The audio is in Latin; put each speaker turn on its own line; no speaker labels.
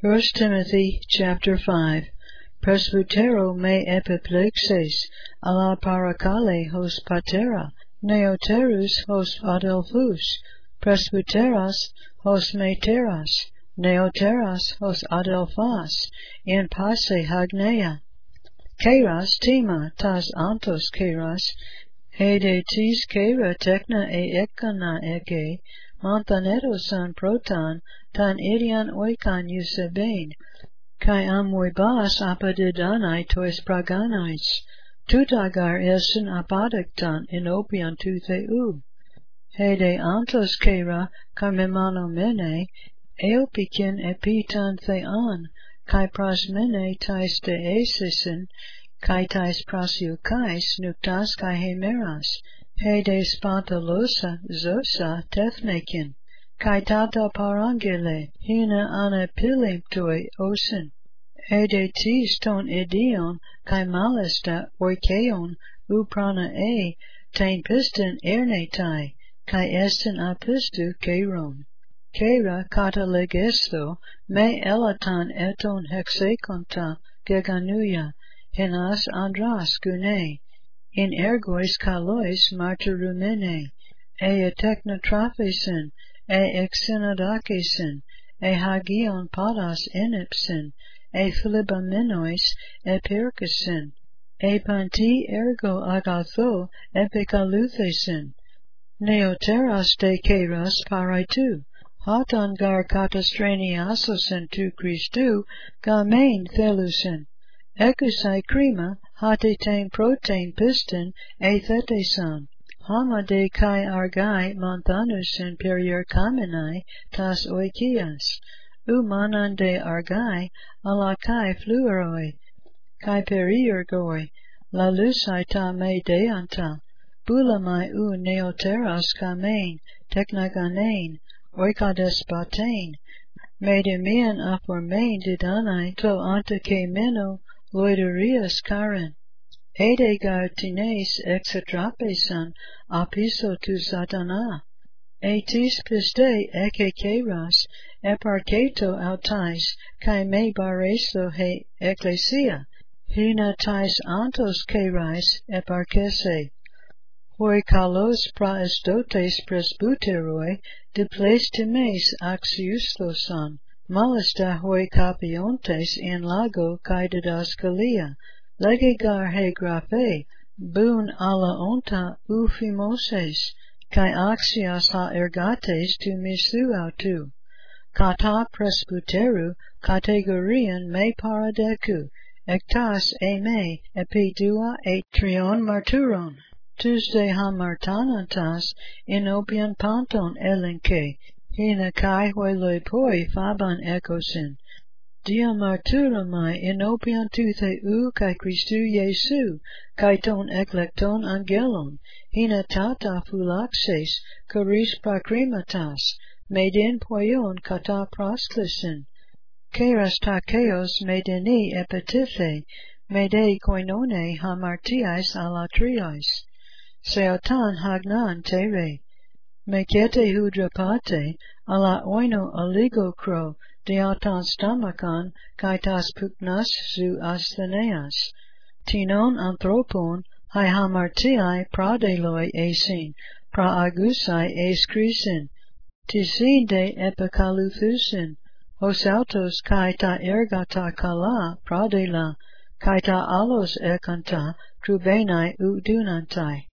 1 Timothy chapter 5. Presbytero me epiplexes, ala parakale hos patera, neoterus hos adelphus, presbyteras hos meteras, neoteras hos adelphas, in passe hagnea. Keras tima tas antos keras, hede tis kera tekna ekana eke, Monthanetos proton, tan idian oikan eusebane, kai amoibas apadidanai tois praganais, tutagar essen apadektan inopian tu theu. Hede antos kera carmimano mene, eopikin epitan thean, kai prasmene tais de esisen, kai tais prasiukais nuktas kai hemeras, hede spatalosa zosa tefnekin, kai tata parangele, hina anapilimtoi osin, hede tis ton idion, kai malesta oikeon, uprana tain piston ernetai, kai esten apistu keron. Kera kata legesto, me elatan eton hexekonta geganuia, hinas andras gune, in ergois kalois martyrumene, teknotraphesen, exenodakesen, hagion padas inipsen, philibamenois epirkesen, panti ergo agatho epikaluthesen, neoteras de keras paraitu, hatan gar katastreniasosen tu Christu, gamein thelusen, ekusai krima, hate tain protein piston, thetesan, hama de kai argai monthanusen perier kamenai, tas oikias, manan de argai, ala kai fluoroi, kai periergoi, la lusai ta me deanta, bulamai neoteras kamein, teknaganein, oikadespatein, medemian apormain didanai to antake meno, loiderias karen, edegar tines exatrapesan apiso tu satana, tis piste eke keras, eparketo autais, kai me bareso he ecclesia, hina tais antos kerais eparkese, hoi kalos praestotes presbyteroi, diples times axiustosan, malista hoi capiontes in lago kai didaskalia, legegar he graphe, bun ala onta ufimoses, kai axias ha ergates tu misuautu, kata presbyteru categorian me paradeku, ektas me epidua trion marturon. Tuesday hamartanantas inopian panton elenke, hina kai hoi poi faban ekosin. Dia marturamai inopian tu theu kai Christu Jesu, kai ton eklekton angelon, hina tata fulaxes, charis prakrimatas, medin poion kata prosklisen. Keras takeos medeni epitiphe, mede koinone hamartiais alatriais. Seotan hagnan tere, mekete hudrapate, ala oino aligokro, deatan stamakan, kaitas puknas zu astheneas, tinon anthropon, hai hamartiai pradeloi esin, praagusai eskrisin, tisin de epikaluthusin, hosautos kaita ergata kala pradela, kaita alos ekanta, trubenai udunantai.